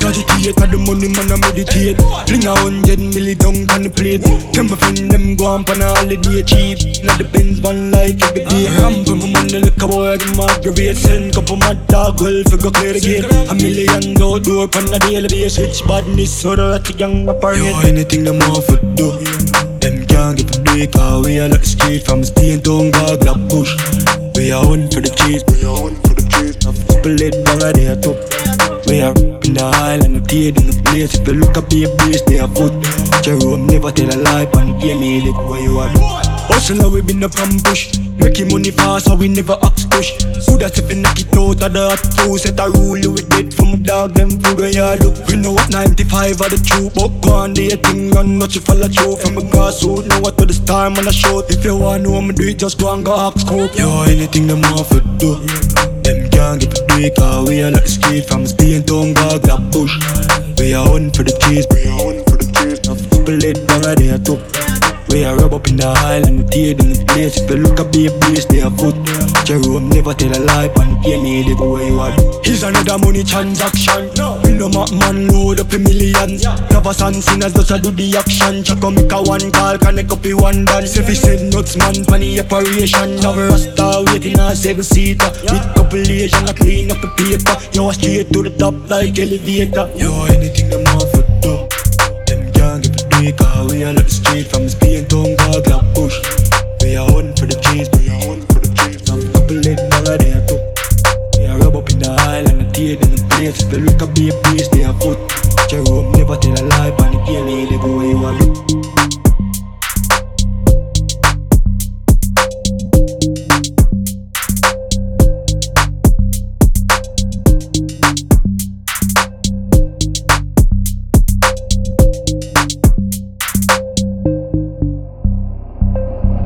agitate, cause the money man a meditate. Fling 100 million down on the plate. Tell my friend them go on pan a holiday cheap. Now the Benz van like every day. Ram for my money like a boy them aggravate. Send couple mad dog well for go clear the gate. A million door pan a daily basis. Rich badness so that the young apart. Yo, anything them want for do. Them can't get a break. We are like the street from Spain to Grab Bush. We are on for the cheese. We are on for the cheese. People let down a day top. We are in the island, the tear in the place. If you look up your place, they are foot. Jerome never tell a lie, and give me it where you are. Also now we been up from bush. Making money fast, so we never ask push. Who that's if you knock it out of the hot two. Set a rule you with it from dog, them food where you look. We know what 95 are the truth, but go on the thing run, not you follow through. From a grassroots, know what to the star, man a shout. If you want to know me do it, just go and go ask scope. Yo, anything them want for do. Them can't get a break, we are like the street from Spain to Grab Bush. We are on for the cheese, we are on for the cheese. People let down a day top. We are rub up in the island, the tear in the place. If you look up your place, they are foot. Jerome never tell a lie, and pay me the way you are. Here's another money transaction. We know my man load up in millions. Lovers and sinners just a do the action. Check on make a one call, connect up in one dance. If he said nuts man, money operation. Now we rasta waiting a 7-seater. With couple Asian, I clean up the paper. You are straight to the top like elevator. Yo, anything them want for do. Them can't give a break, we are like the street from Spain to Grab Bush. We are on for the cheese, we are on for the cheese. Some couple let down a day top. We are rub up in the island, the tear in the place. If you look up your place, they are foot. Jerome never tell a lie,